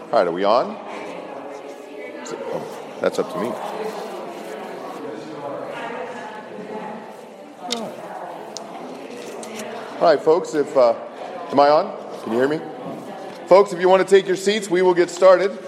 All right, are we on? Oh, that's up to me. All right, folks, am I on? Can you hear me? Folks, if you want to take your seats, we will get started.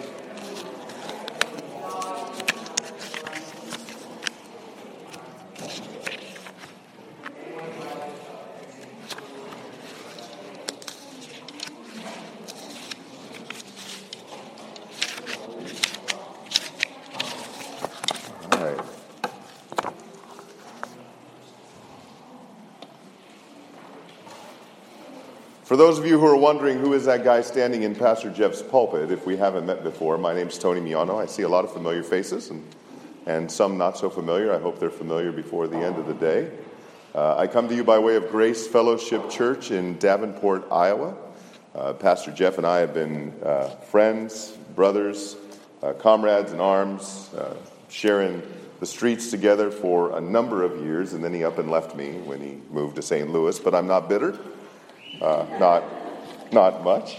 For those of you who are wondering who is that guy standing in Pastor Jeff's pulpit, if we haven't met before, my name's Tony Miano. I see a lot of familiar faces and some not so familiar. I hope they're familiar before the end of the day. I come to you by way of Grace Fellowship Church in Davenport, Iowa. Pastor Jeff and I have been friends, brothers, comrades in arms, sharing the streets together for a number of years, and then he up and left me when he moved to St. Louis, but I'm not bitter. Not much.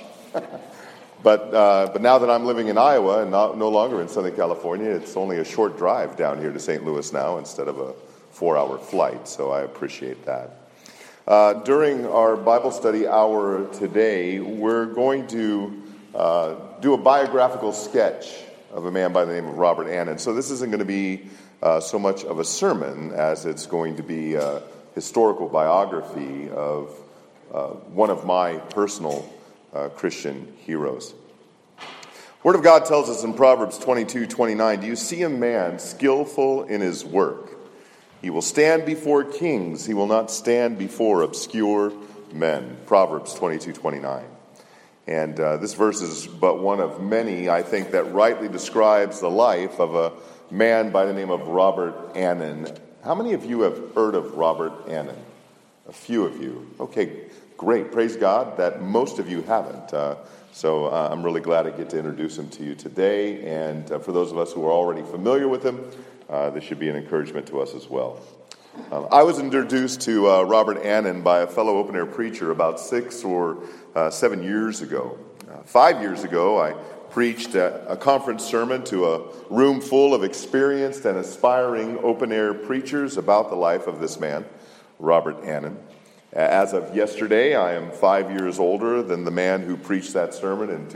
But now that I'm living in Iowa and no longer in Southern California, it's only a short drive down here to St. Louis now instead of a 4-hour flight, so I appreciate that. During our Bible study hour today, we're going to do a biographical sketch of a man by the name of Robert Annan. So this isn't going to be so much of a sermon as it's going to be a historical biography of one of my personal Christian heroes. Word of God tells us in Proverbs 22:29, "Do you see a man skillful in his work? He will stand before kings. He will not stand before obscure men." Proverbs 22:29. And this verse is but one of many, I think, that rightly describes the life of a man by the name of Robert Annan. How many of you have heard of Robert Annan? A few of you. Okay, great. Praise God that most of you haven't. So I'm really glad I get to introduce him to you today. And for those of us who are already familiar with him, this should be an encouragement to us as well. I was introduced to Robert Annan by a fellow open-air preacher about 6 or 7 years ago. 5 years ago, I preached a conference sermon to a room full of experienced and aspiring open-air preachers about the life of this man, Robert Annan. As of yesterday, I am 5 years older than the man who preached that sermon in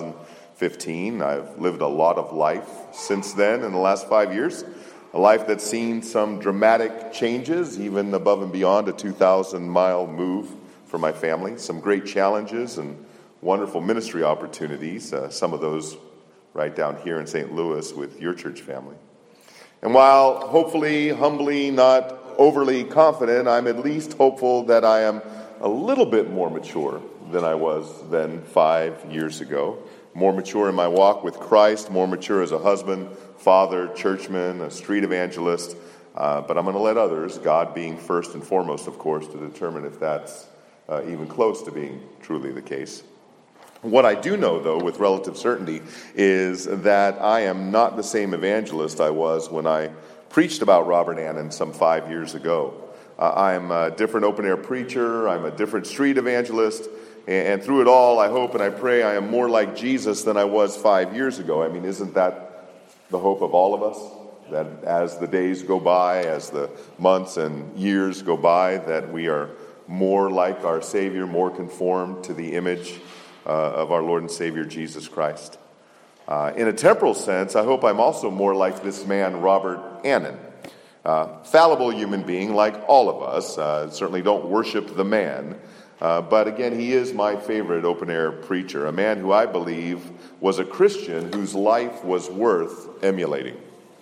2015. I've lived a lot of life since then in the last 5 years, a life that's seen some dramatic changes, even above and beyond a 2,000-mile move for my family, some great challenges and wonderful ministry opportunities, some of those right down here in St. Louis with your church family. And while hopefully, humbly, not overly confident, I'm at least hopeful that I am a little bit more mature than I was then 5 years ago. More mature in my walk with Christ, more mature as a husband, father, churchman, a street evangelist. But I'm going to let others, God being first and foremost, of course, to determine if that's even close to being truly the case. What I do know, though, with relative certainty, is that I am not the same evangelist I was when I preached about Robert Annan some 5 years ago. I'm a different open-air preacher. I'm a different street evangelist. And through it all, I hope and I pray I am more like Jesus than I was 5 years ago. I mean, isn't that the hope of all of us? That as the days go by, as the months and years go by, that we are more like our Savior, more conformed to the image of our Lord and Savior, Jesus Christ. In a temporal sense, I hope I'm also more like this man, Robert Annan. Fallible human being, like all of us. Certainly don't worship the man. But again, he is my favorite open-air preacher, a man who I believe was a Christian whose life was worth emulating.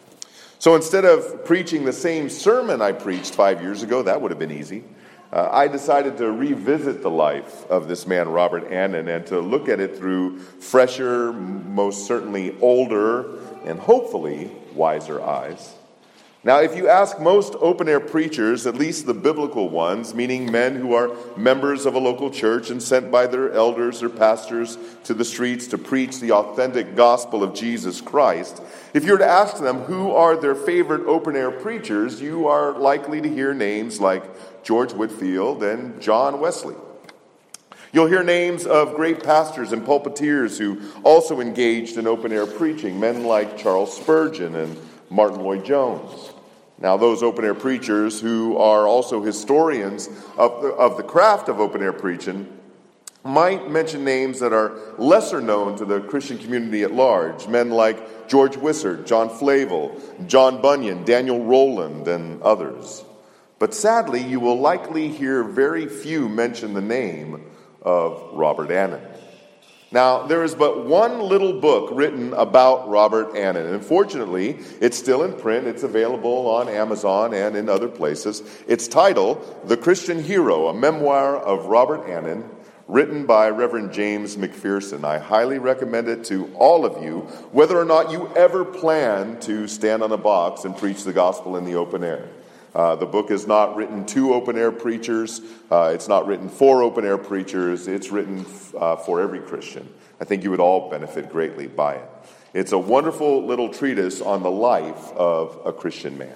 So instead of preaching the same sermon I preached 5 years ago, that would have been easy, I decided to revisit the life of this man, Robert Annan, and to look at it through fresher, most certainly older, and hopefully wiser eyes. Now, if you ask most open-air preachers, at least the biblical ones, meaning men who are members of a local church and sent by their elders or pastors to the streets to preach the authentic gospel of Jesus Christ, if you were to ask them who are their favorite open-air preachers, you are likely to hear names like George Whitefield and John Wesley. You'll hear names of great pastors and pulpiteers who also engaged in open-air preaching, men like Charles Spurgeon and Martin Lloyd-Jones. Now, those open-air preachers who are also historians of the craft of open-air preaching might mention names that are lesser known to the Christian community at large, men like George Wishart, John Flavel, John Bunyan, Daniel Rowland, and others. But sadly, you will likely hear very few mention the name of Robert Annan. Now, there is but one little book written about Robert Annan, and unfortunately, it's still in print. It's available on Amazon and in other places. It's titled, The Christian Hero, a memoir of Robert Annan, written by Reverend James McPherson. I highly recommend it to all of you, whether or not you ever plan to stand on a box and preach the gospel in the open air. The book is not written to open-air preachers. It's not written for open-air preachers. It's written for every Christian. I think you would all benefit greatly by it. It's a wonderful little treatise on the life of a Christian man.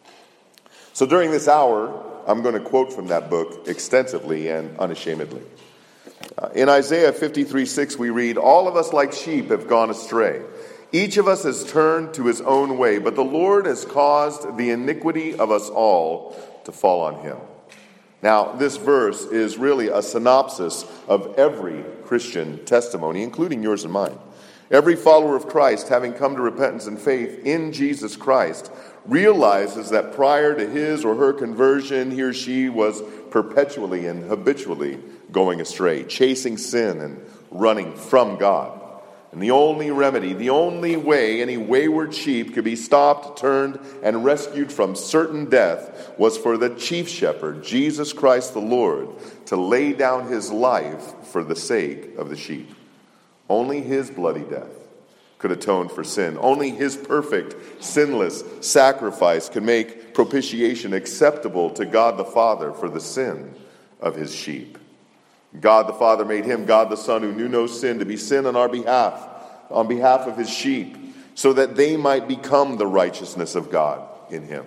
So during this hour, I'm going to quote from that book extensively and unashamedly. In Isaiah 53:6, we read, "All of us like sheep have gone astray. Each of us has turned to his own way, but the Lord has caused the iniquity of us all to fall on him." Now, this verse is really a synopsis of every Christian testimony, including yours and mine. Every follower of Christ, having come to repentance and faith in Jesus Christ, realizes that prior to his or her conversion, he or she was perpetually and habitually going astray, chasing sin and running from God. And the only remedy, the only way any wayward sheep could be stopped, turned, and rescued from certain death was for the chief shepherd, Jesus Christ the Lord, to lay down his life for the sake of the sheep. Only his bloody death could atone for sin. Only his perfect, sinless sacrifice could make propitiation acceptable to God the Father for the sin of his sheep. God the Father made him, God the Son, who knew no sin, to be sin on behalf of his sheep, so that they might become the righteousness of God in him.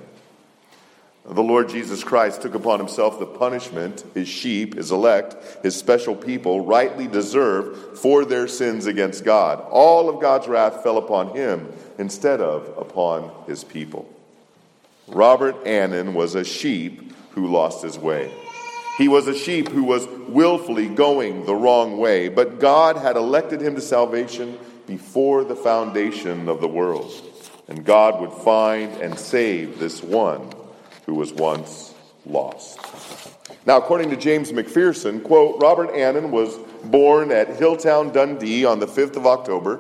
The Lord Jesus Christ took upon himself the punishment his sheep, his elect, his special people, rightly deserve for their sins against God. All of God's wrath fell upon him instead of upon his people. Robert Annan was a sheep who lost his way. He was a sheep who was willfully going the wrong way, but God had elected him to salvation before the foundation of the world. And God would find and save this one who was once lost. Now, according to James McPherson, quote, Robert Annan was born at Hilltown, Dundee on the 5th of October,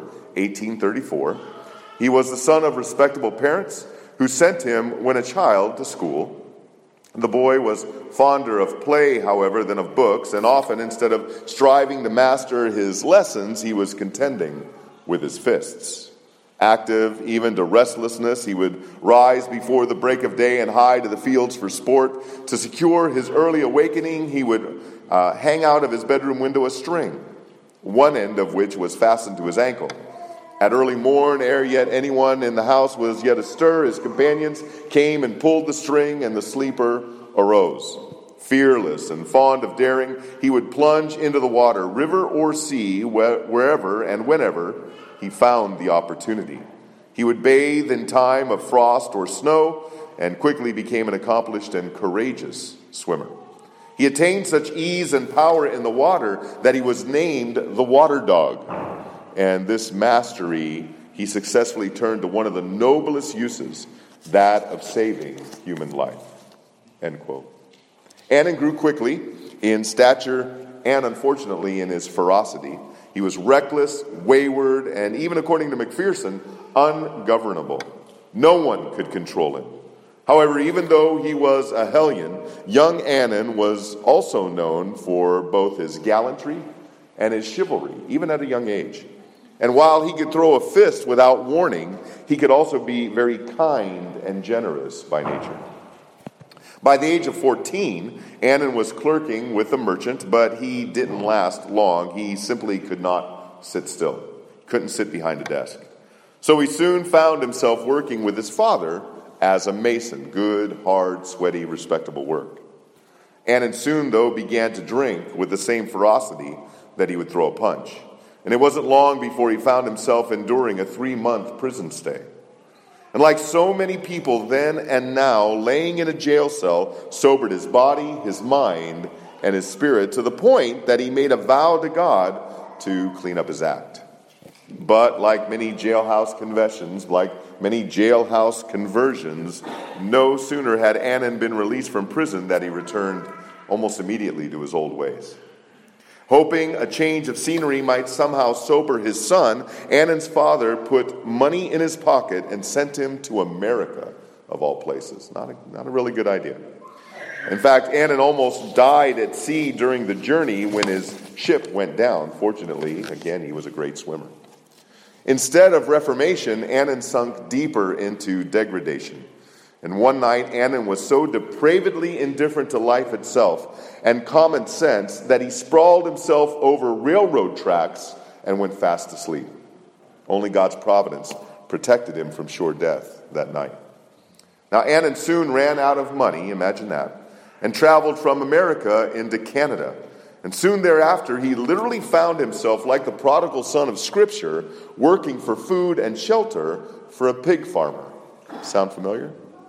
1834. He was the son of respectable parents who sent him when a child to school. The boy was fonder of play, however, than of books, and often, instead of striving to master his lessons, he was contending with his fists. Active even to restlessness, he would rise before the break of day and hie to the fields for sport. To secure his early awakening, he would hang out of his bedroom window a string, one end of which was fastened to his ankle. At early morn, ere yet anyone in the house was yet astir, his companions came and pulled the string, and the sleeper arose. Fearless and fond of daring, he would plunge into the water, river or sea, wherever and whenever he found the opportunity. He would bathe in time of frost or snow, and quickly became an accomplished and courageous swimmer. He attained such ease and power in the water that he was named the water dog. And this mastery he successfully turned to one of the noblest uses, that of saving human life. End quote. Annan grew quickly in stature and, unfortunately, in his ferocity. He was reckless, wayward, and even according to McPherson, ungovernable. No one could control him. However, even though he was a hellion, young Annan was also known for both his gallantry and his chivalry, even at a young age. And while he could throw a fist without warning, he could also be very kind and generous by nature. By the age of 14, Annan was clerking with a merchant, but he didn't last long. He simply could not sit still, couldn't sit behind a desk. So he soon found himself working with his father as a mason, good, hard, sweaty, respectable work. Anan soon, though, began to drink with the same ferocity that he would throw a punch. And it wasn't long before he found himself enduring a 3-month prison stay. And like so many people then and now, laying in a jail cell sobered his body, his mind, and his spirit to the point that he made a vow to God to clean up his act. But like many jailhouse confessions, like many jailhouse conversions, no sooner had Anan been released from prison that he returned almost immediately to his old ways. Hoping a change of scenery might somehow sober his son, Anan's father put money in his pocket and sent him to America, of all places. Not a really good idea. In fact, Anan almost died at sea during the journey when his ship went down. Fortunately, again, he was a great swimmer. Instead of reformation, Anan sunk deeper into degradation. And one night, Anan was so depravedly indifferent to life itself and common sense that he sprawled himself over railroad tracks and went fast asleep. Only God's providence protected him from sure death that night. Now, Anan soon ran out of money, imagine that, and traveled from America into Canada. And soon thereafter, he literally found himself, like the prodigal son of Scripture, working for food and shelter for a pig farmer. Sound familiar?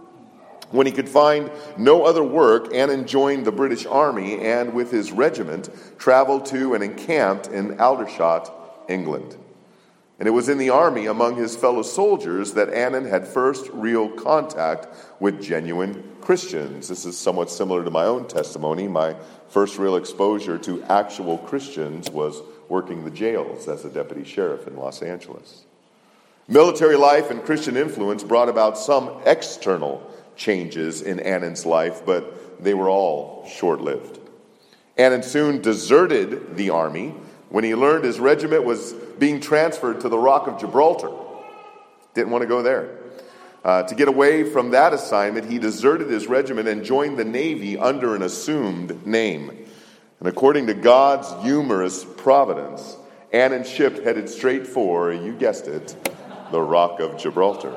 When he could find no other work, Anan joined the British Army and, with his regiment, traveled to and encamped in Aldershot, England. And it was in the army, among his fellow soldiers, that Anan had first real contact with genuine Christians. This is somewhat similar to my own testimony. My first real exposure to actual Christians was working the jails as a deputy sheriff in Los Angeles. Military life and Christian influence brought about some external changes in Anan's life, but they were all short-lived. Anan soon deserted the army when he learned his regiment was being transferred to the Rock of Gibraltar. Didn't want to go there. To get away from that assignment, he deserted his regiment and joined the Navy under an assumed name. And according to God's humorous providence, Anan's ship headed straight for, you guessed it, the Rock of Gibraltar.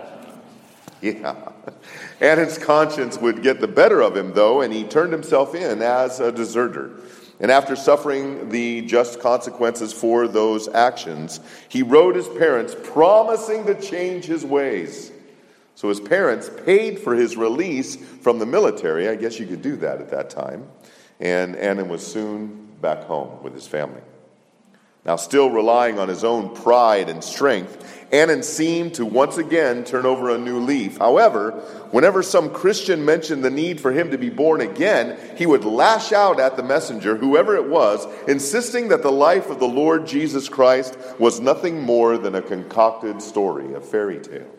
Yeah. Anan's conscience would get the better of him, though, and he turned himself in as a deserter. And after suffering the just consequences for those actions, he wrote his parents promising to change his ways. So his parents paid for his release from the military. I guess you could do that at that time. And Anan was soon back home with his family. Now, still relying on his own pride and strength, Anan seemed to once again turn over a new leaf. However, whenever some Christian mentioned the need for him to be born again, he would lash out at the messenger, whoever it was, insisting that the life of the Lord Jesus Christ was nothing more than a concocted story, a fairy tale.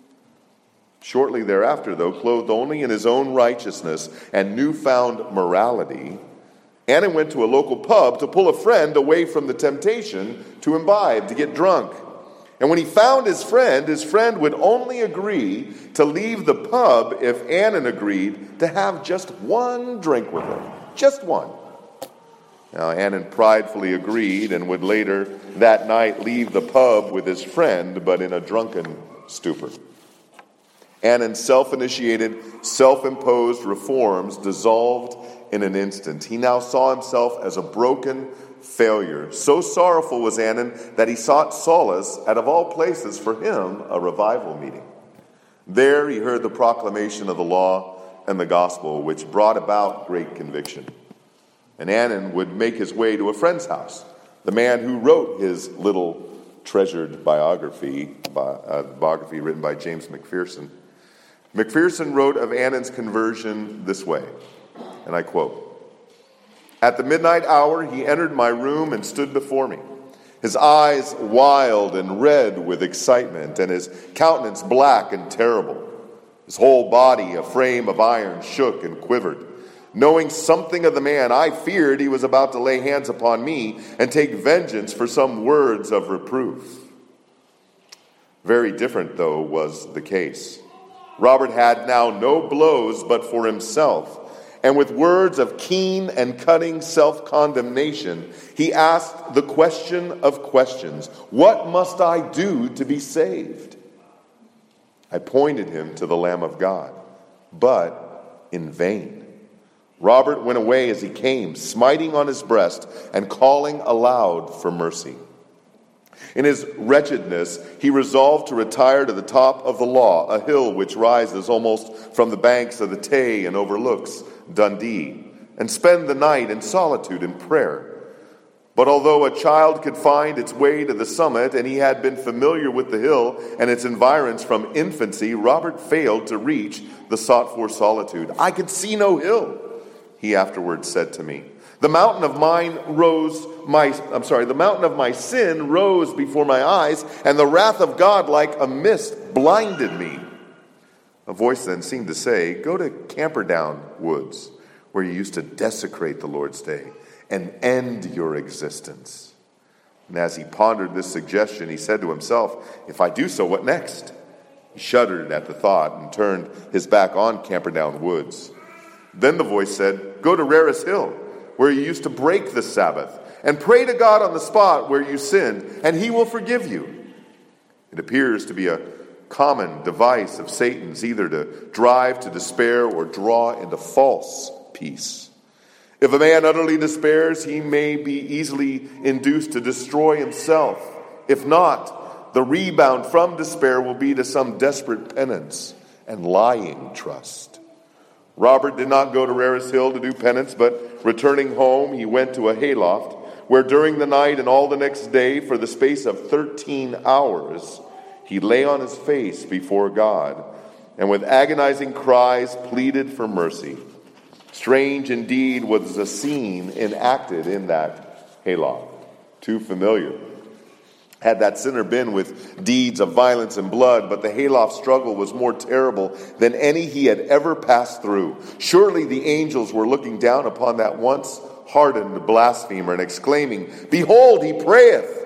Shortly thereafter, though, clothed only in his own righteousness and newfound morality, Anan went to a local pub to pull a friend away from the temptation to imbibe, to get drunk. And when he found his friend would only agree to leave the pub if Anan agreed to have just one drink with him. Just one. Now, Anan pridefully agreed and would later that night leave the pub with his friend, but in a drunken stupor. Anan's self-initiated, self-imposed reforms dissolved in an instant. He now saw himself as a broken failure. So sorrowful was Anan that he sought solace at, of all places for him, a revival meeting. There he heard the proclamation of the law and the gospel, which brought about great conviction. And Anan would make his way to a friend's house, the man who wrote his little treasured biography written by James McPherson. McPherson wrote of Anan's conversion this way, and I quote, "At the midnight hour he entered my room and stood before me, his eyes wild and red with excitement, and his countenance black and terrible. His whole body, a frame of iron, shook and quivered. Knowing something of the man, I feared he was about to lay hands upon me and take vengeance for some words of reproof." Very different, though, was the case. Robert had now no blows but for himself, and with words of keen and cutting self-condemnation, he asked the question of questions: "What must I do to be saved?" I pointed him to the Lamb of God, but in vain. Robert went away as he came, smiting on his breast and calling aloud for mercy. In his wretchedness, he resolved to retire to the top of the Law, a hill which rises almost from the banks of the Tay and overlooks Dundee, and spend the night in solitude and prayer. But although a child could find its way to the summit, and he had been familiar with the hill and its environs from infancy, Robert failed to reach the sought-for solitude. "I could see no hill," he afterwards said to me. The mountain of my sin rose before my eyes, and the wrath of God like a mist blinded me." A voice then seemed to say, "Go to Camperdown Woods, where you used to desecrate the Lord's day, and end your existence." And as he pondered this suggestion, he said to himself, "If I do so, what next?" He shuddered at the thought and turned his back on Camperdown Woods. Then the voice said, "Go to Raris Hill, where you used to break the Sabbath, and pray to God on the spot where you sinned, and he will forgive you." It appears to be a common device of Satan's, either to drive to despair or draw into false peace. If a man utterly despairs, he may be easily induced to destroy himself. If not, the rebound from despair will be to some desperate penance and lying trust. Robert did not go to Raris Hill to do penance, but returning home, he went to a hayloft, where during the night and all the next day, for the space of 13 hours, he lay on his face before God, and with agonizing cries pleaded for mercy. Strange indeed was the scene enacted in that hayloft. Too familiar. Had that sinner been with deeds of violence and blood, but the hayloft struggle was more terrible than any he had ever passed through. Surely the angels were looking down upon that once hardened blasphemer and exclaiming, "Behold, he prayeth!"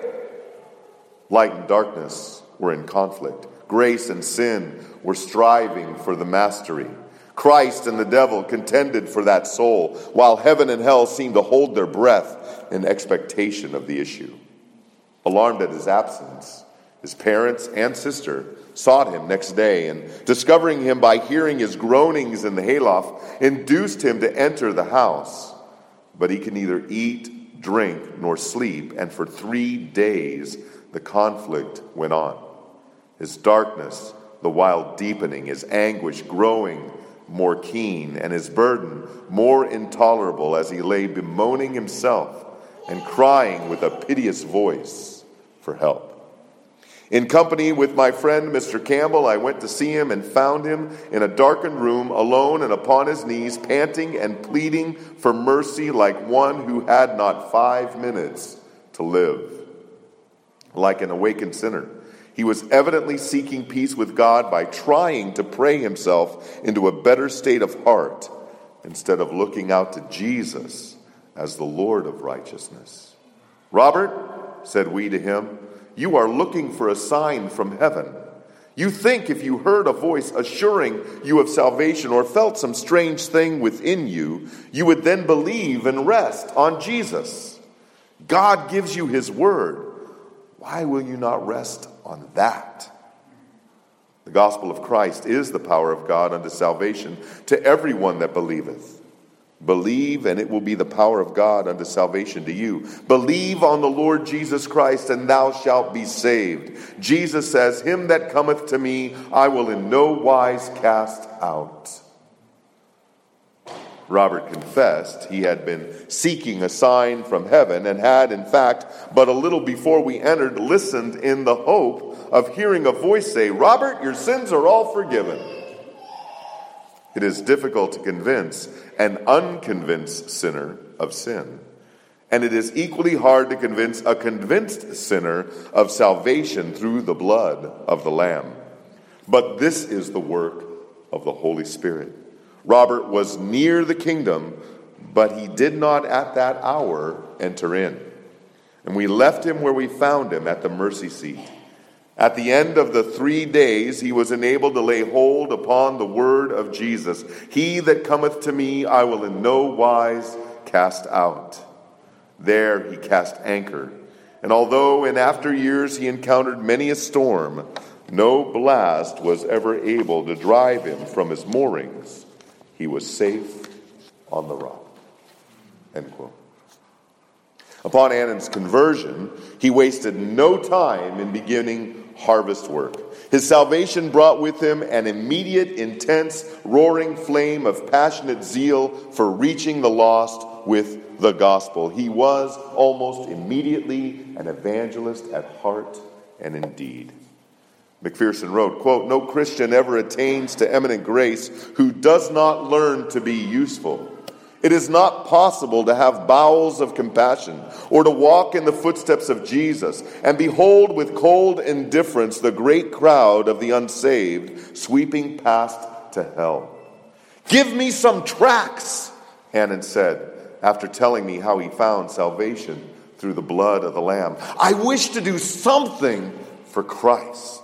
Light and darkness were in conflict. Grace and sin were striving for the mastery. Christ and the devil contended for that soul, while heaven and hell seemed to hold their breath in expectation of the issue. Alarmed at his absence, his parents and sister sought him next day, and discovering him by hearing his groanings in the hayloft, induced him to enter the house. But he could neither eat, drink, nor sleep, and for 3 days the conflict went on. His darkness, the while deepening, his anguish growing more keen, and his burden more intolerable, as he lay bemoaning himself and crying with a piteous voice for help. In company with my friend Mr. Campbell, I went to see him and found him in a darkened room, alone and upon his knees, panting and pleading for mercy like one who had not 5 minutes to live. Like an awakened sinner, he was evidently seeking peace with God by trying to pray himself into a better state of heart instead of looking out to Jesus as the Lord of righteousness. "Robert," said we to him, "you are looking for a sign from heaven. You think if you heard a voice assuring you of salvation or felt some strange thing within you, you would then believe and rest on Jesus. God gives you his word. Why will you not rest on that?" The gospel of Christ is the power of God unto salvation to everyone that believeth. Believe, and it will be the power of God unto salvation to you. Believe on the Lord Jesus Christ, and thou shalt be saved. Jesus says, "Him that cometh to me, I will in no wise cast out." Robert confessed he had been seeking a sign from heaven, and had, in fact, but a little before we entered, listened in the hope of hearing a voice say, "Robert, your sins are all forgiven." It is difficult to convince an unconvinced sinner of sin. And it is equally hard to convince a convinced sinner of salvation through the blood of the Lamb. But this is the work of the Holy Spirit. Robert was near the kingdom, but he did not at that hour enter in. And we left him where we found him, at the mercy seat. At the end of the 3 days, he was enabled to lay hold upon the word of Jesus. "He that cometh to me, I will in no wise cast out." There he cast anchor. And although in after years he encountered many a storm, no blast was ever able to drive him from his moorings. He was safe on the rock. End quote. Upon Annan's conversion, he wasted no time in beginning harvest work. His salvation brought with him an immediate, intense, roaring flame of passionate zeal for reaching the lost with the gospel. He was almost immediately an evangelist at heart and in deed. McPherson wrote, quote, "No Christian ever attains to eminent grace who does not learn to be useful. It is not possible to have bowels of compassion or to walk in the footsteps of Jesus and behold with cold indifference the great crowd of the unsaved sweeping past to hell. Give me some tracts," Annan said, after telling me how he found salvation through the blood of the Lamb. "I wish to do something for Christ."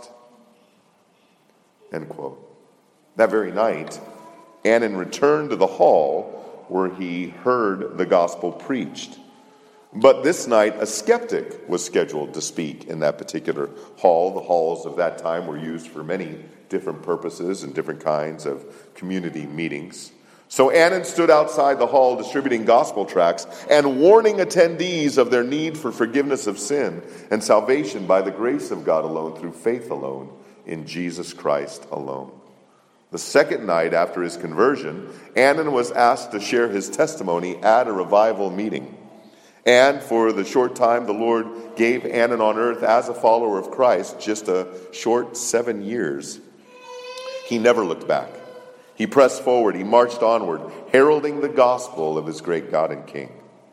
End quote. That very night, Annan returned to the hall where he heard the gospel preached. But this night, a skeptic was scheduled to speak in that particular hall. The halls of that time were used for many different purposes and different kinds of community meetings. So Annan stood outside the hall distributing gospel tracts and warning attendees of their need for forgiveness of sin and salvation by the grace of God alone, through faith alone, in Jesus Christ alone. The second night after his conversion, Annan was asked to share his testimony at a revival meeting. And for the short time the Lord gave Annan on earth as a follower of Christ, just a short 7 years, he never looked back. He pressed forward, he marched onward, heralding the gospel of his great God and King.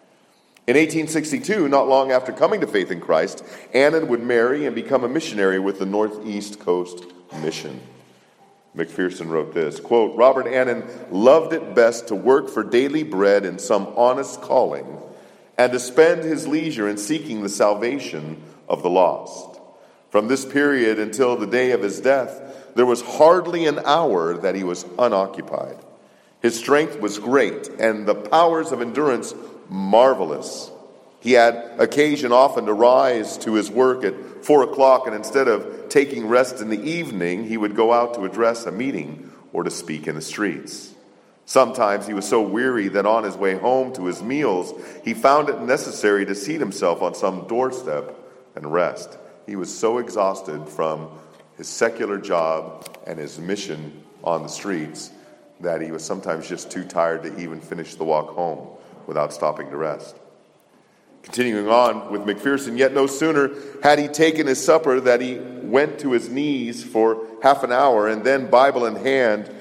In 1862, not long after coming to faith in Christ, Annan would marry and become a missionary with the Northeast Coast Mission. McPherson wrote this, quote, "Robert Annan loved it best to work for daily bread in some honest calling and to spend his leisure in seeking the salvation of the lost. From this period until the day of his death, there was hardly an hour that he was unoccupied. His strength was great and the powers of endurance marvelous. He had occasion often to rise to his work at 4 o'clock, and instead of taking rest in the evening, he would go out to address a meeting or to speak in the streets. Sometimes he was so weary that on his way home to his meals, he found it necessary to seat himself on some doorstep and rest. He was so exhausted from his secular job and his mission on the streets that he was sometimes just too tired to even finish the walk home without stopping to rest." Continuing on with McPherson, "Yet no sooner had he taken his supper that he went to his knees for half an hour and then, Bible in hand,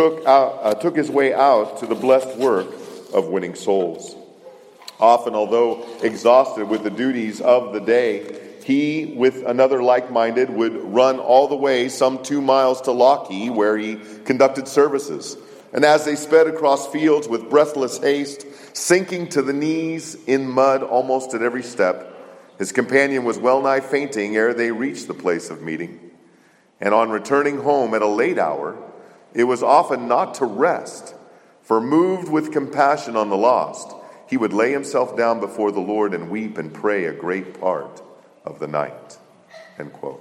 took his way out to the blessed work of winning souls. Often, although exhausted with the duties of the day, he, with another like-minded, would run all the way some 2 miles to Lockheed, where he conducted services. And as they sped across fields with breathless haste, sinking to the knees in mud almost at every step, his companion was well nigh fainting ere they reached the place of meeting. And on returning home at a late hour, it was often not to rest, for moved with compassion on the lost, he would lay himself down before the Lord and weep and pray a great part of the night." End quote.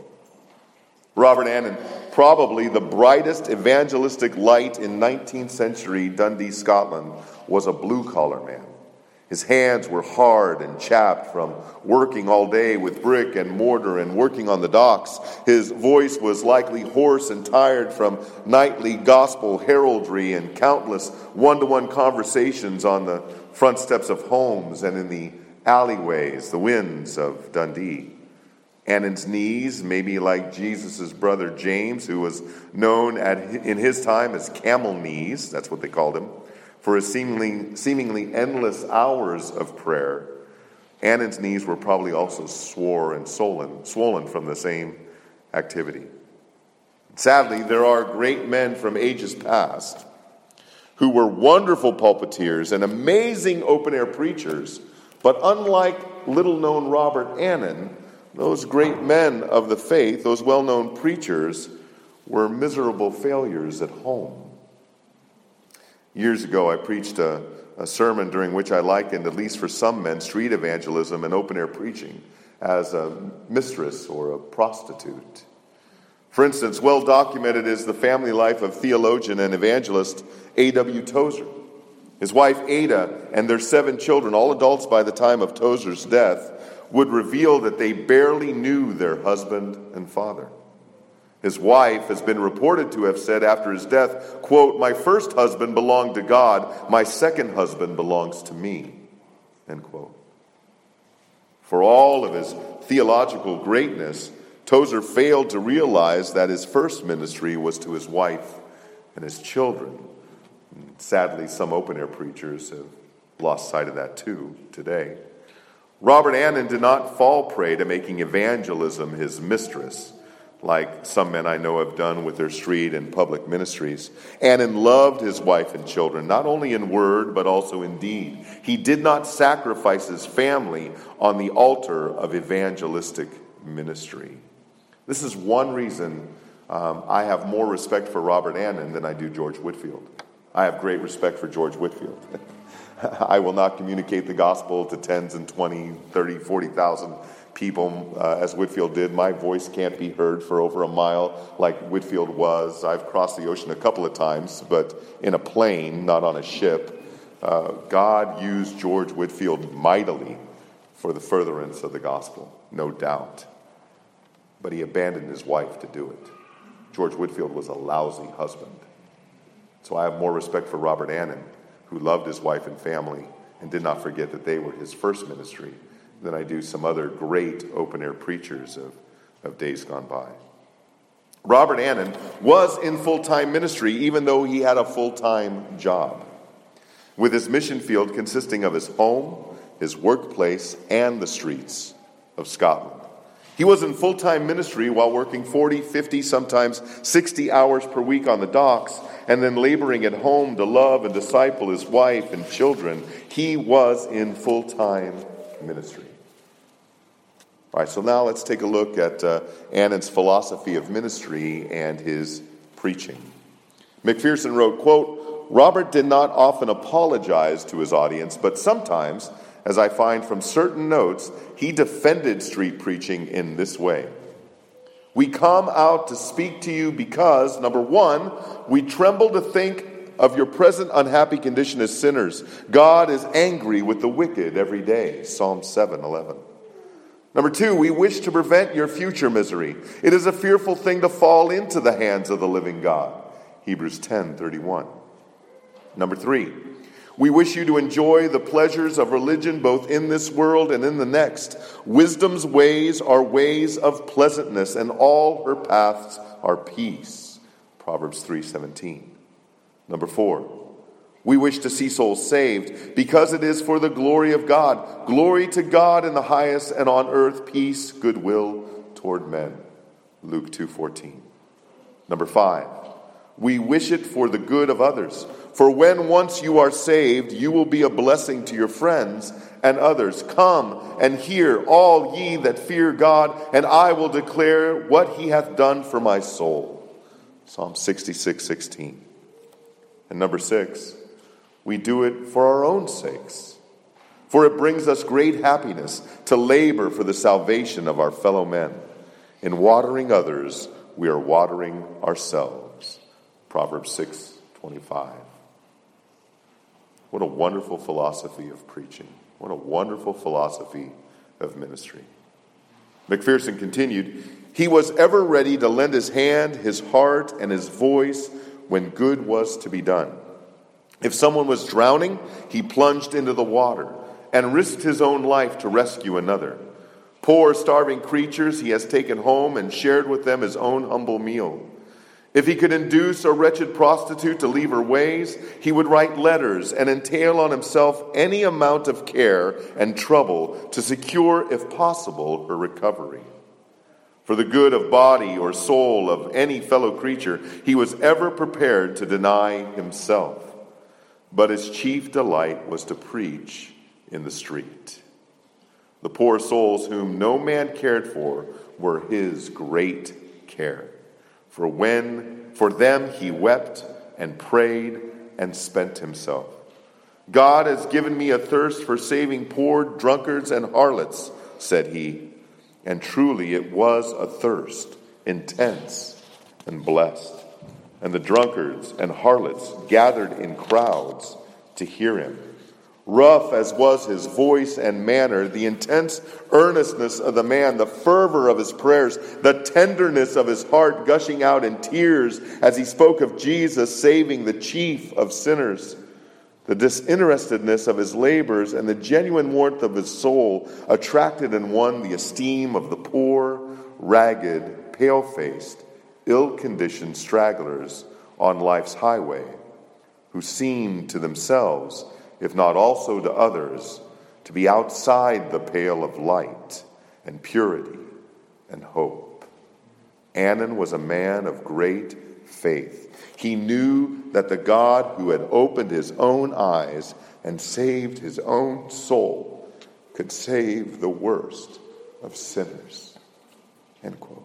Robert Annan, probably the brightest evangelistic light in 19th century Dundee, Scotland, was a blue-collar man. His hands were hard and chapped from working all day with brick and mortar and working on the docks. His voice was likely hoarse and tired from nightly gospel heraldry and countless one-to-one conversations on the front steps of homes and in the alleyways, the winds of Dundee. Annan's knees, maybe like Jesus' brother James, who was known in his time as camel knees, that's what they called him, for his seemingly endless hours of prayer. Annan's knees were probably also sore and swollen from the same activity. Sadly, there are great men from ages past who were wonderful pulpiteers and amazing open-air preachers, but unlike little-known Robert Annan, those great men of the faith, those well-known preachers, were miserable failures at home. Years ago, I preached a sermon during which I likened, at least for some men, street evangelism and open-air preaching as a mistress or a prostitute. For instance, well documented is the family life of theologian and evangelist A.W. Tozer. His wife Ada and their 7 children, all adults by the time of Tozer's death, would reveal that they barely knew their husband and father. His wife has been reported to have said after his death, quote, "My first husband belonged to God, my second husband belongs to me," end quote. For all of his theological greatness, Tozer failed to realize that his first ministry was to his wife and his children. And sadly, some open-air preachers have lost sight of that too today. Robert Annan did not fall prey to making evangelism his mistress, like some men I know have done with their street and public ministries. Annan loved his wife and children, not only in word, but also in deed. He did not sacrifice his family on the altar of evangelistic ministry. This is one reason I have more respect for Robert Annan than I do George Whitefield. I have great respect for George Whitefield. I will not communicate the gospel to tens and 20, 30, 40,000 people as Whitefield did. My voice can't be heard for over a mile like Whitefield was. I've crossed the ocean a couple of times, but in a plane, not on a ship. God used George Whitefield mightily for the furtherance of the gospel, no doubt. But he abandoned his wife to do it. George Whitefield was a lousy husband. So I have more respect for Robert Annan, who loved his wife and family and did not forget that they were his first ministry, than I do some other great open-air preachers of days gone by. Robert Annan was in full-time ministry, even though he had a full-time job, with his mission field consisting of his home, his workplace, and the streets of Scotland. He was in full-time ministry while working 40, 50, sometimes 60 hours per week on the docks, and then laboring at home to love and disciple his wife and children. He was in full-time ministry. All right, so now let's take a look at Annan's philosophy of ministry and his preaching. McPherson wrote, quote, "Robert did not often apologize to his audience, but sometimes, as I find from certain notes, he defended street preaching in this way. We come out to speak to you because, number one, we tremble to think of your present unhappy condition as sinners. God is angry with the wicked every day. Psalm 7:11. Number two, we wish to prevent your future misery. It is a fearful thing to fall into the hands of the living God. Hebrews 10:31. Number three, we wish you to enjoy the pleasures of religion both in this world and in the next. Wisdom's ways are ways of pleasantness, and all her paths are peace. Proverbs 3:17. Number four, we wish to see souls saved because it is for the glory of God. Glory to God in the highest, and on earth peace, goodwill toward men. Luke 2:14. Number five, we wish it for the good of others. For when once you are saved, you will be a blessing to your friends and others. Come and hear, all ye that fear God, and I will declare what he hath done for my soul. Psalm 66:16. And number six, we do it for our own sakes. For it brings us great happiness to labor for the salvation of our fellow men. In watering others, we are watering ourselves. Proverbs 6:25. What a wonderful philosophy of preaching. What a wonderful philosophy of ministry. McPherson continued, he was ever ready to lend his hand, his heart, and his voice when good was to be done. If someone was drowning, he plunged into the water and risked his own life to rescue another. Poor, starving creatures he has taken home and shared with them his own humble meal. If he could induce a wretched prostitute to leave her ways, he would write letters and entail on himself any amount of care and trouble to secure, if possible, her recovery. For the good of body or soul of any fellow creature, he was ever prepared to deny himself. But his chief delight was to preach in the street. The poor souls whom no man cared for were his great care. For them he wept and prayed and spent himself. God has given me a thirst for saving poor drunkards and harlots, said he. And truly it was a thirst, intense and blessed. And the drunkards and harlots gathered in crowds to hear him. Rough as was his voice and manner, the intense earnestness of the man, the fervor of his prayers, the tenderness of his heart gushing out in tears as he spoke of Jesus saving the chief of sinners, the disinterestedness of his labors and the genuine warmth of his soul attracted and won the esteem of the poor, ragged, pale-faced, ill-conditioned stragglers on life's highway, who seemed to themselves, if not also to others, to be outside the pale of light and purity and hope. Anan was a man of great faith. He knew that the God who had opened his own eyes and saved his own soul could save the worst of sinners. End quote.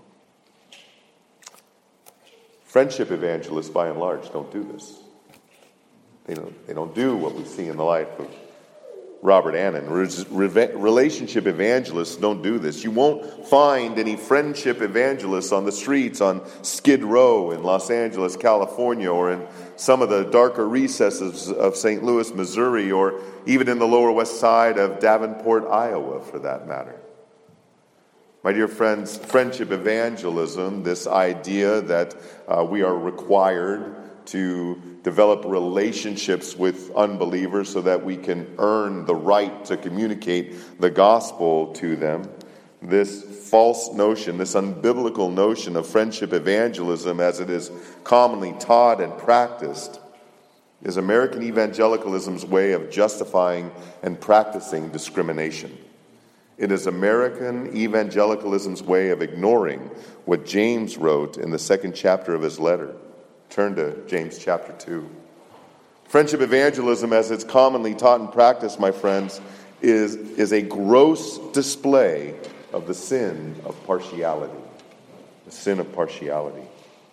Friendship evangelists, by and large, don't do this. They don't do what we see in the life of Robert Anan. Relationship evangelists don't do this. You won't find any friendship evangelists on the streets on Skid Row in Los Angeles, California, or in some of the darker recesses of St. Louis, Missouri, or even in the lower west side of Davenport, Iowa, for that matter. My dear friends, friendship evangelism, this idea that we are required to develop relationships with unbelievers so that we can earn the right to communicate the gospel to them. This false notion, this unbiblical notion of friendship evangelism as it is commonly taught and practiced, is American evangelicalism's way of justifying and practicing discrimination. It is American evangelicalism's way of ignoring what James wrote in the 2nd chapter of his letter. Turn to James chapter 2. Friendship evangelism, as it's commonly taught and practiced, my friends, is a gross display of the sin of partiality. The sin of partiality.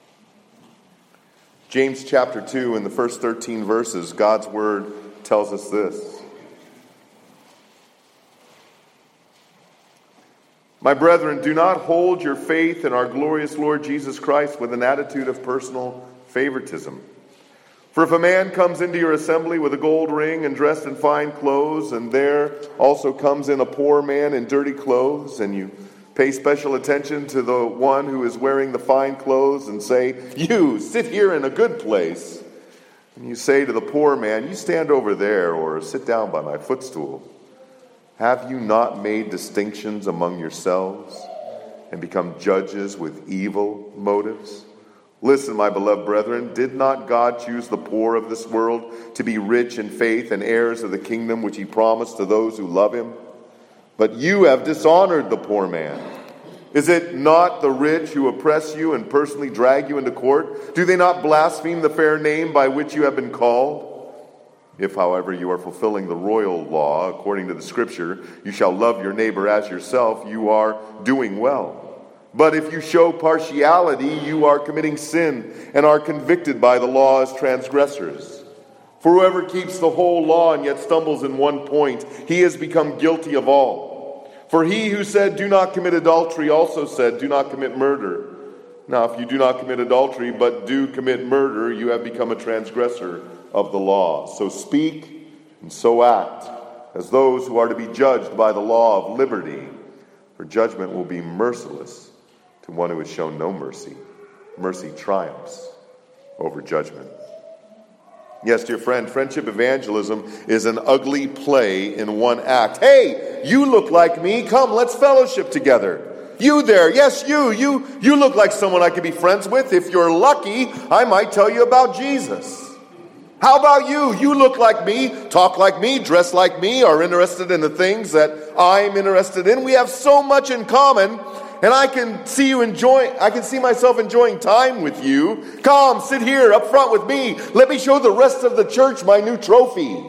James chapter 2, in the first 13 verses, God's word tells us this. My brethren, do not hold your faith in our glorious Lord Jesus Christ with an attitude of personal favoritism. For if a man comes into your assembly with a gold ring and dressed in fine clothes, and there also comes in a poor man in dirty clothes, and you pay special attention to the one who is wearing the fine clothes and say, "You sit here in a good place," and you say to the poor man, "You stand over there," or "Sit down by my footstool," have you not made distinctions among yourselves and become judges with evil motives? Listen, my beloved brethren, did not God choose the poor of this world to be rich in faith and heirs of the kingdom which he promised to those who love him? But you have dishonored the poor man. Is it not the rich who oppress you and personally drag you into court? Do they not blaspheme the fair name by which you have been called? If, however, you are fulfilling the royal law, according to the Scripture, you shall love your neighbor as yourself, you are doing well. But if you show partiality, you are committing sin and are convicted by the law as transgressors. For whoever keeps the whole law and yet stumbles in one point, he has become guilty of all. For he who said, "Do not commit adultery," also said, "Do not commit murder." Now, if you do not commit adultery, but do commit murder, you have become a transgressor of the law. So speak and so act as those who are to be judged by the law of liberty, for judgment will be merciless to one who has shown no mercy. Mercy triumphs over judgment. Yes, dear friend, friendship evangelism is an ugly play in one act. Hey, you look like me. Come, let's fellowship together. You there, yes, you look like someone I could be friends with. If you're lucky, I might tell you about Jesus. How about you? You look like me, talk like me, dress like me, are interested in the things that I'm interested in. We have so much in common, and I can see myself enjoying time with you. Come, sit here up front with me. Let me show the rest of the church my new trophy.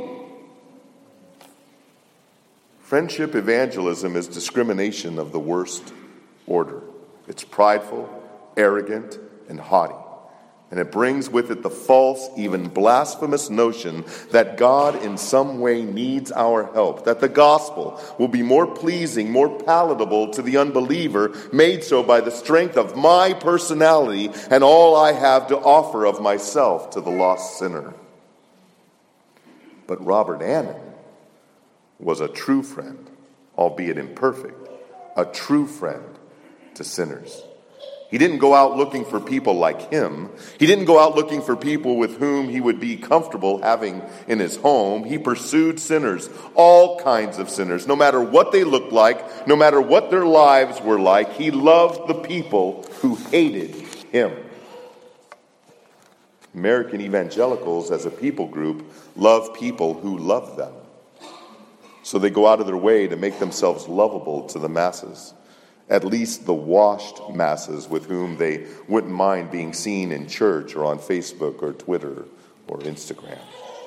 Friendship evangelism is discrimination of the worst order. It's prideful, arrogant, and haughty. And it brings with it the false, even blasphemous notion that God in some way needs our help, that the gospel will be more pleasing, more palatable to the unbeliever, made so by the strength of my personality and all I have to offer of myself to the lost sinner. But Robert Annan was a true friend, albeit imperfect, a true friend to sinners. He didn't go out looking for people like him. He didn't go out looking for people with whom he would be comfortable having in his home. He pursued sinners, all kinds of sinners, no matter what they looked like, no matter what their lives were like. He loved the people who hated him. American evangelicals, as a people group, love people who love them. So they go out of their way to make themselves lovable to the masses. At least the washed masses with whom they wouldn't mind being seen in church or on Facebook or Twitter or Instagram.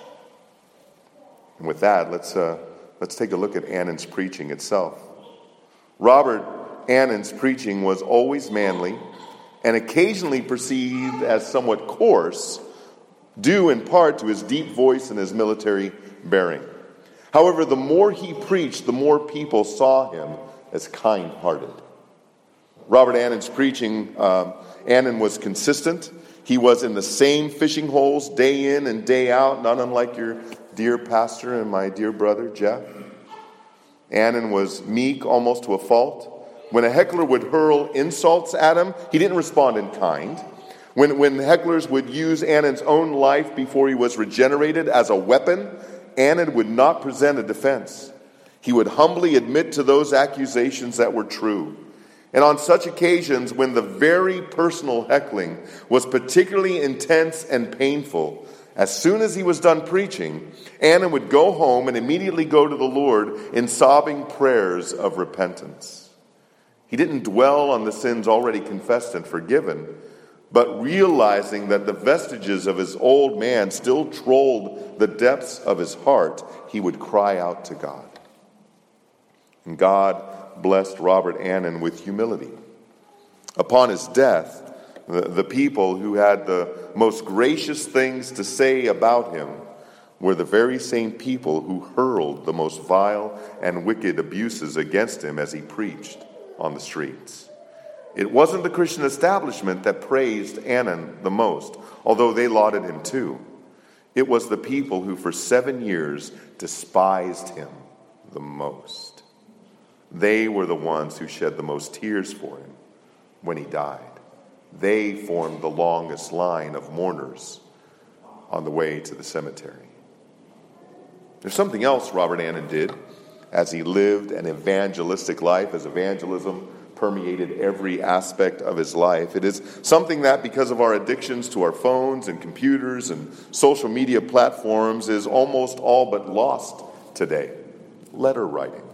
And with that, let's take a look at Annan's preaching itself. Robert Annan's preaching was always manly and occasionally perceived as somewhat coarse, due in part to his deep voice and his military bearing. However, the more he preached, the more people saw him as kind-hearted. Robert Annan's preaching, Annan was consistent. He was in the same fishing holes day in and day out, not unlike your dear pastor and my dear brother, Jeff. Annan was meek almost to a fault. When a heckler would hurl insults at him, he didn't respond in kind. When hecklers would use Annan's own life before he was regenerated as a weapon, Annan would not present a defense. He would humbly admit to those accusations that were true. And on such occasions, when the very personal heckling was particularly intense and painful, as soon as he was done preaching, Annan would go home and immediately go to the Lord in sobbing prayers of repentance. He didn't dwell on the sins already confessed and forgiven, but realizing that the vestiges of his old man still trolled the depths of his heart, he would cry out to God. And God blessed Robert Annan with humility. Upon his death, the people who had the most gracious things to say about him were the very same people who hurled the most vile and wicked abuses against him as he preached on the streets. It wasn't the Christian establishment that praised Annan the most, although they lauded him too. It was the people who for 7 years despised him the most. They were the ones who shed the most tears for him when he died. They formed the longest line of mourners on the way to the cemetery. There's something else Robert Annan did as he lived an evangelistic life, as evangelism permeated every aspect of his life. It is something that, because of our addictions to our phones and computers and social media platforms, is almost all but lost today. Letter writing.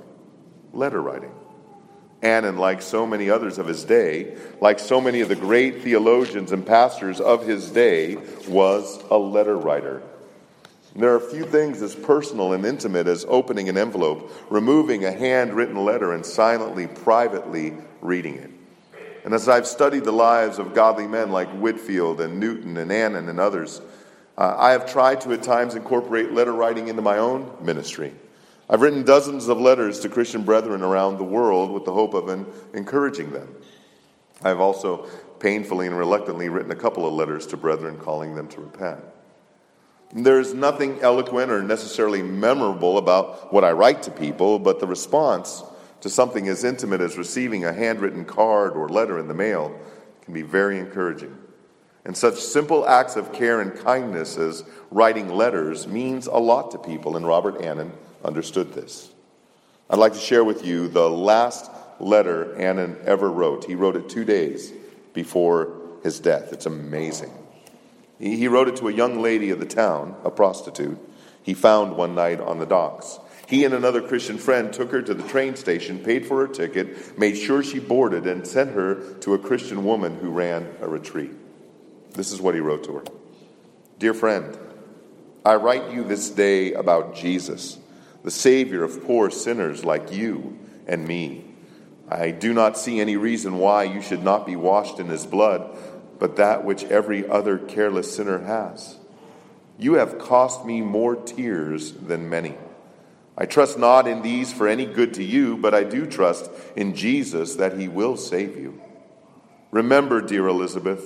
Annan, like so many others of his day, like so many of the great theologians and pastors of his day, was a letter writer. There are few things as personal and intimate as opening an envelope, removing a handwritten letter, and silently, privately reading it. And as I've studied the lives of godly men like Whitefield and Newton and Annan and others, I have tried to at times incorporate letter writing into my own ministry. I've written dozens of letters to Christian brethren around the world with the hope of encouraging them. I've also painfully and reluctantly written a couple of letters to brethren calling them to repent. There's nothing eloquent or necessarily memorable about what I write to people, but the response to something as intimate as receiving a handwritten card or letter in the mail can be very encouraging. And such simple acts of care and kindness as writing letters means a lot to people, and Robert Annan understood this. I'd like to share with you the last letter Annan ever wrote. He wrote it 2 days before his death. It's amazing. He wrote it to a young lady of the town, a prostitute, he found one night on the docks. He and another Christian friend took her to the train station, paid for her ticket, made sure she boarded, and sent her to a Christian woman who ran a retreat. This is what he wrote to her. Dear friend, I write you this day about Jesus, the Savior of poor sinners like you and me. I do not see any reason why you should not be washed in his blood, but that which every other careless sinner has. You have cost me more tears than many. I trust not in these for any good to you, but I do trust in Jesus that he will save you. Remember, dear Elizabeth,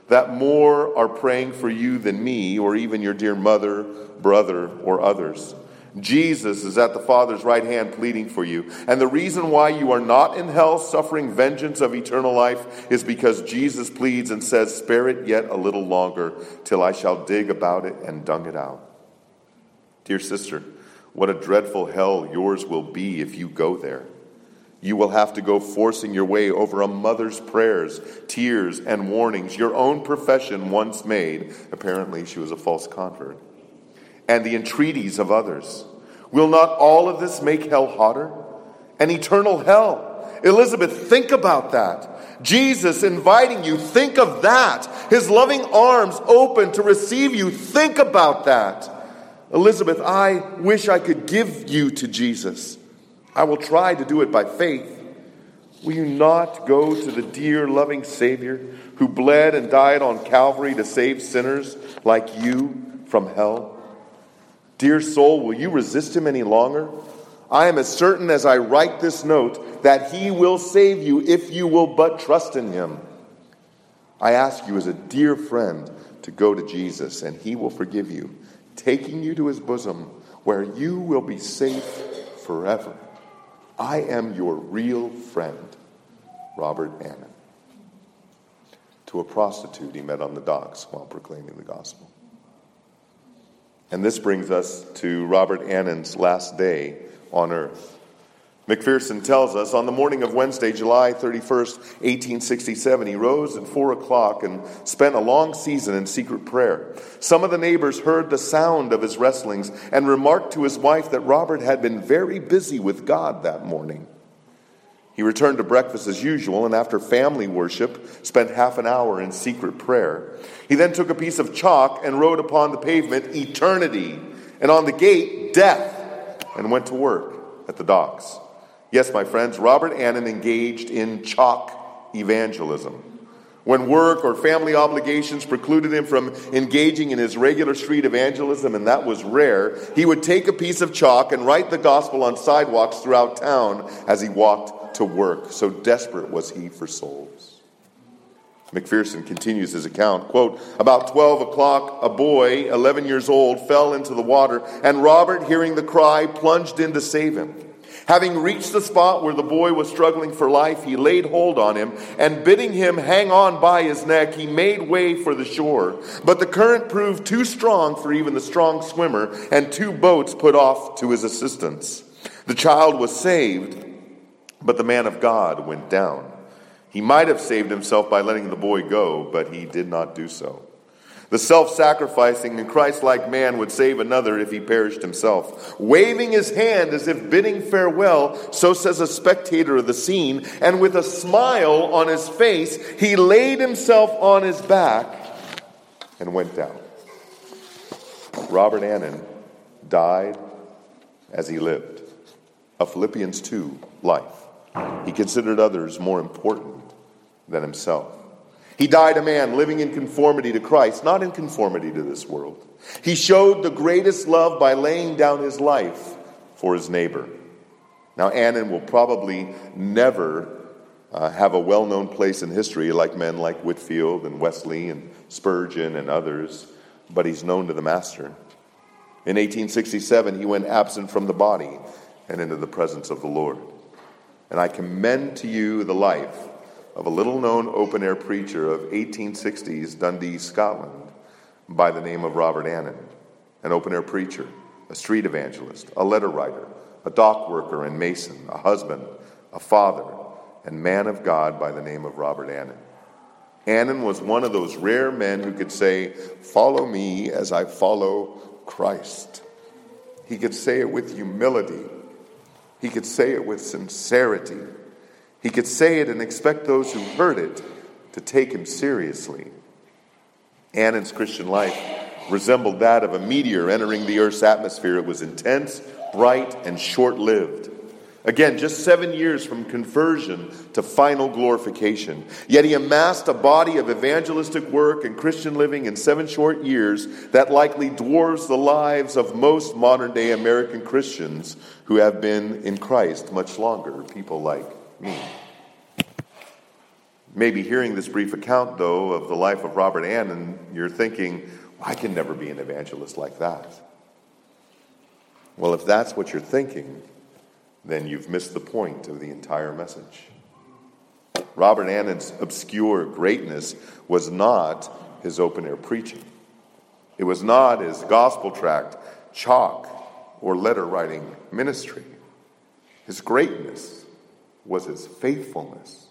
that more are praying for you than me, or even your dear mother, brother, or others. Jesus is at the Father's right hand pleading for you. And the reason why you are not in hell suffering vengeance of eternal life is because Jesus pleads and says, spare it yet a little longer till I shall dig about it and dung it out. Dear sister, what a dreadful hell yours will be if you go there. You will have to go forcing your way over a mother's prayers, tears, and warnings, your own profession once made. Apparently she was a false convert. And the entreaties of others. Will not all of this make hell hotter? An eternal hell. Elizabeth, think about that. Jesus inviting you, think of that. His loving arms open to receive you, think about that. Elizabeth, I wish I could give you to Jesus. I will try to do it by faith. Will you not go to the dear, loving Savior who bled and died on Calvary to save sinners like you from hell? Dear soul, will you resist him any longer? I am as certain as I write this note that he will save you if you will but trust in him. I ask you as a dear friend to go to Jesus, and he will forgive you, taking you to his bosom where you will be safe forever. I am your real friend, Robert Annan. To a prostitute he met on the docks while proclaiming the gospel. And this brings us to Robert Annan's last day on earth. McPherson tells us, on the morning of Wednesday, July 31st, 1867, he rose at 4 o'clock and spent a long season in secret prayer. Some of the neighbors heard the sound of his wrestlings and remarked to his wife that Robert had been very busy with God that morning. He returned to breakfast as usual, and after family worship, spent half an hour in secret prayer. He then took a piece of chalk and wrote upon the pavement, eternity, and on the gate, death, and went to work at the docks. Yes, my friends, Robert Annan engaged in chalk evangelism. When work or family obligations precluded him from engaging in his regular street evangelism, and that was rare, he would take a piece of chalk and write the gospel on sidewalks throughout town as he walked to work. So desperate was he for souls. McPherson continues his account, quote, about 12 o'clock, a boy, 11 years old, fell into the water, and Robert, hearing the cry, plunged in to save him. Having reached the spot where the boy was struggling for life, he laid hold on him, and bidding him hang on by his neck, he made way for the shore. But the current proved too strong for even the strong swimmer, and 2 boats put off to his assistance. The child was saved, but the man of God went down. He might have saved himself by letting the boy go, but he did not do so. The self-sacrificing and Christ-like man would save another if he perished himself. Waving his hand as if bidding farewell, so says a spectator of the scene, and with a smile on his face, he laid himself on his back and went down. Robert Annan died as he lived. A Philippians 2 life. He considered others more important than himself. He died a man living in conformity to Christ, not in conformity to this world. He showed the greatest love by laying down his life for his neighbor. Now, Annan will probably never have a well-known place in history like men like Whitefield and Wesley and Spurgeon and others, but he's known to the Master. In 1867, he went absent from the body and into the presence of the Lord. And I commend to you the life of a little-known open-air preacher of 1860s Dundee, Scotland, by the name of Robert Annan, an open-air preacher, a street evangelist, a letter writer, a dock worker and mason, a husband, a father, and man of God by the name of Robert Annan. Annan was one of those rare men who could say, "Follow me as I follow Christ." He could say it with humility. He could say it with sincerity. He could say it and expect those who heard it to take him seriously. Annan's Christian life resembled that of a meteor entering the Earth's atmosphere. It was intense, bright, and short-lived. Again, just 7 years from conversion to final glorification. Yet he amassed a body of evangelistic work and Christian living in 7 short years that likely dwarfs the lives of most modern-day American Christians who have been in Christ much longer, people like me. Maybe hearing this brief account, though, of the life of Robert Annan, you're thinking, well, I can never be an evangelist like that. Well, if that's what you're thinking, then you've missed the point of the entire message. Robert Annan's obscure greatness was not his open-air preaching. It was not his gospel tract, chalk, or letter-writing ministry. His greatness was his faithfulness.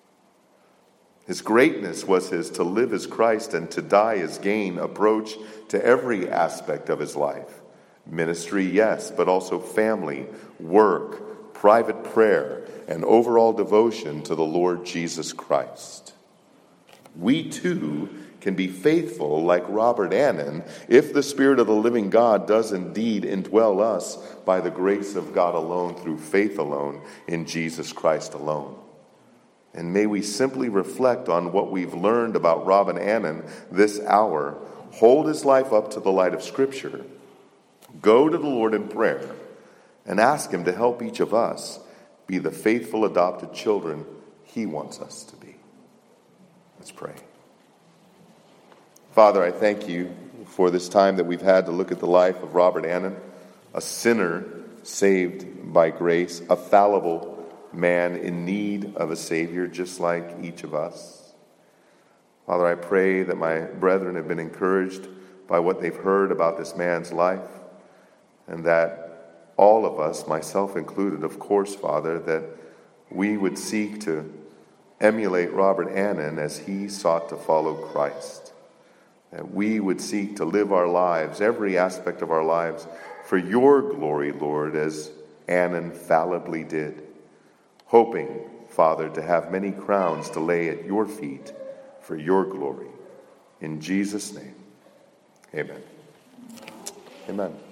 His greatness was his to live as Christ and to die as gain approach to every aspect of his life. Ministry, yes, but also family, work, private prayer, and overall devotion to the Lord Jesus Christ. We too can be faithful like Robert Annan if the Spirit of the living God does indeed indwell us by the grace of God alone, through faith alone, in Jesus Christ alone. And may we simply reflect on what we've learned about Robert Annan this hour, hold his life up to the light of Scripture, go to the Lord in prayer, and ask him to help each of us be the faithful adopted children he wants us to be. Let's pray. Father, I thank you for this time that we've had to look at the life of Robert Annan, a sinner saved by grace, a fallible man in need of a Savior, just like each of us. Father, I pray that my brethren have been encouraged by what they've heard about this man's life, and that all of us, myself included, of course, Father, that we would seek to emulate Robert Annan as he sought to follow Christ. That we would seek to live our lives, every aspect of our lives, for your glory, Lord, as Annan fallibly did. Hoping, Father, to have many crowns to lay at your feet for your glory. In Jesus' name, amen. Amen.